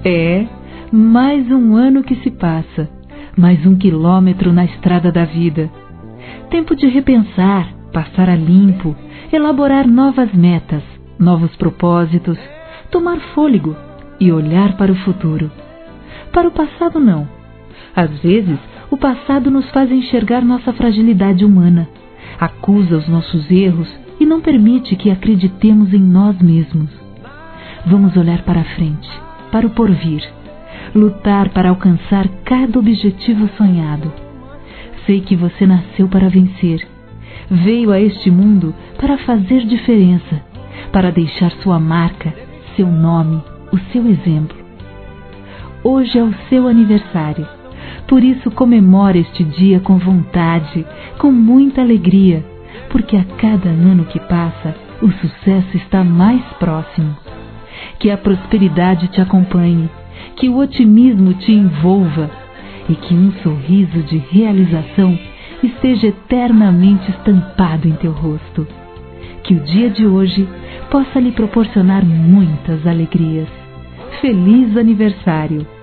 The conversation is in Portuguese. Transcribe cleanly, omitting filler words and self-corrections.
É, mais um ano que se passa, mais um quilômetro na estrada da vida. Tempo de repensar, passar a limpo, elaborar novas metas, novos propósitos, tomar fôlego e olhar para o futuro. Para o passado, não. Às vezes, o passado nos faz enxergar nossa fragilidade humana, acusa os nossos erros e não permite que acreditemos em nós mesmos. Vamos olhar para a frente, para o porvir, lutar para alcançar cada objetivo sonhado. Sei que você nasceu para vencer, veio a este mundo para fazer diferença, para deixar sua marca, seu nome, o seu exemplo. Hoje é o seu aniversário, por isso comemore este dia com vontade, com muita alegria, porque a cada ano que passa, o sucesso está mais próximo. Que a prosperidade te acompanhe, que o otimismo te envolva e que um sorriso de realização esteja eternamente estampado em teu rosto. Que o dia de hoje possa lhe proporcionar muitas alegrias. Feliz aniversário!